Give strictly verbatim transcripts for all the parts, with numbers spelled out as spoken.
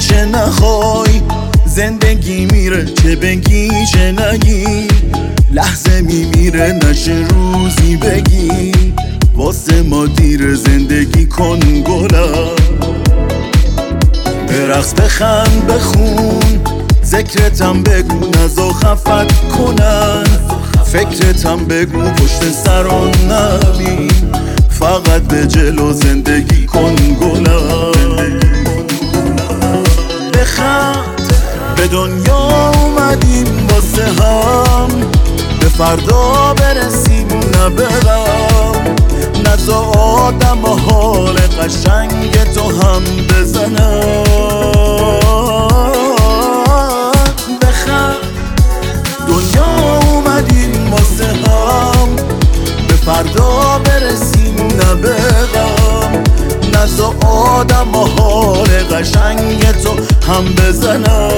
چه نخوای، زندگی میره چه بگی چه نگی، لحظه میمیره نشه روزی بگی، واسه ما دیر زندگی کن گلم. برقص بخند بخون، ذکرتم بگو نزا خفت کنن، فکرتم بگو پشت سران نبین، فقط به جلو زندگی کن گلم. بخند به دنیا اومدیم واسه هم، به فردا برسیم نه به غم، نزا آدم و حال قشنگ تو هم بزنم. بخند دنیا اومدیم واسه هم، به فردا برسیم نه به غم، نزا آدم و حال قشنگ تو هم بزنم.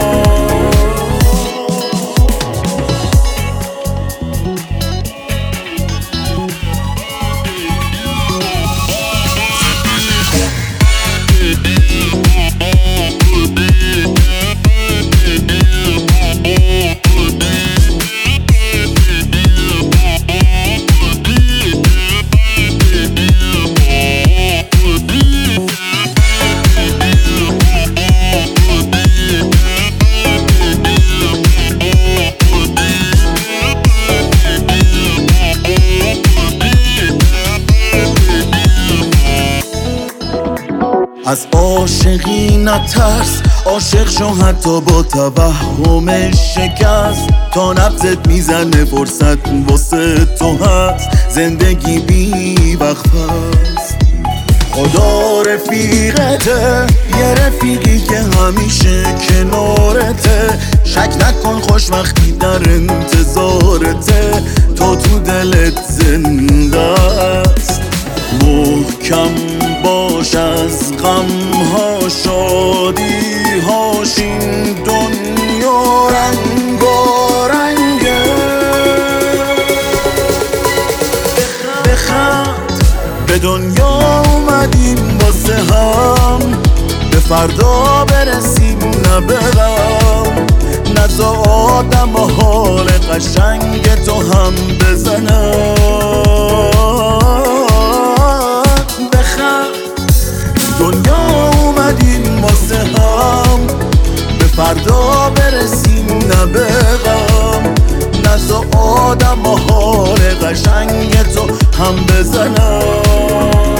از عاشقی نترس، عاشق شو حتی با توهم شکست، تا نبضت میزنه فرصت واسه تو هست، زندگی بی وقت هست. خدا رفیقته، یه رفیقی که همیشه کنارته، شک نکن خوشبختی در انتظارته، تو تو دلت زنده است. محکم باش از غم ها شادی هاش، این دنیا رنگارنگه. بخند به دنیا اومدیم واسه هم، به فردا برسیم نه به غم، نزا آدم و حال قشنگ تو هم بزنم. دنیا اومدیم واسه هم، به فردا برسیم نه به غم، نزا آدم و حال قشنگ تو هم بزنم.